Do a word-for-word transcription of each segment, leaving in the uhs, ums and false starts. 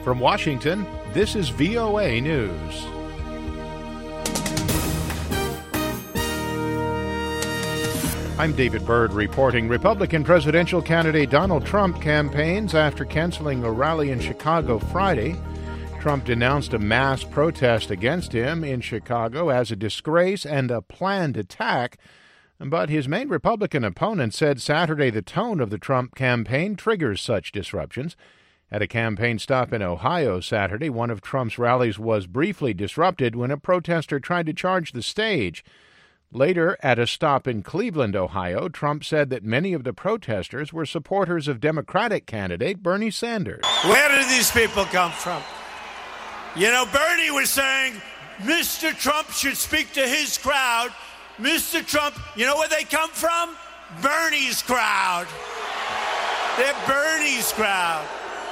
From Washington, this is V O A News. I'm David Byrd reporting. Republican presidential candidate Donald Trump campaigns after canceling a rally in Chicago Friday. Trump denounced a mass protest against him in Chicago as a disgrace and a planned attack. But his main Republican opponent said Saturday the tone of the Trump campaign triggers such disruptions. At a campaign stop in Ohio Saturday, one of Trump's rallies was briefly disrupted when a protester tried to charge the stage. Later, at a stop in Cleveland, Ohio, Trump said that many of the protesters were supporters of Democratic candidate Bernie Sanders. Where did these people come from? You know, Bernie was saying Mister Trump should speak to his crowd. Mister Trump, you know where they come from? Bernie's crowd. They're Bernie's crowd.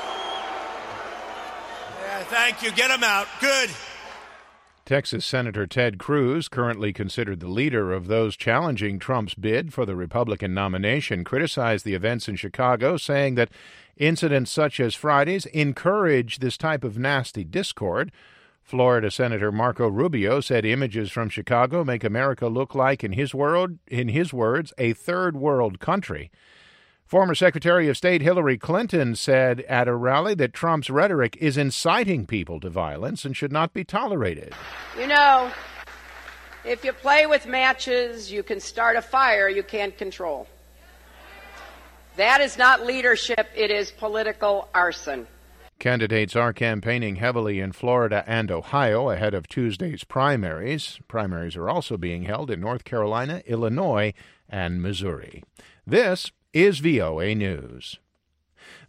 Yeah, thank you. Get them out. Good. Texas Senator Ted Cruz, currently considered the leader of those challenging Trump's bid for the Republican nomination, criticized the events in Chicago, saying that incidents such as Friday's encourage this type of nasty discord. Florida Senator Marco Rubio said images from Chicago make America look like, in his word, in his words, a third world country. Former Secretary of State Hillary Clinton said at a rally that Trump's rhetoric is inciting people to violence and should not be tolerated. You know, if you play with matches, you can start a fire you can't control. That is not leadership, it is political arson. Candidates are campaigning heavily in Florida and Ohio ahead of Tuesday's primaries. Primaries are also being held in North Carolina, Illinois, and Missouri. This is V O A News.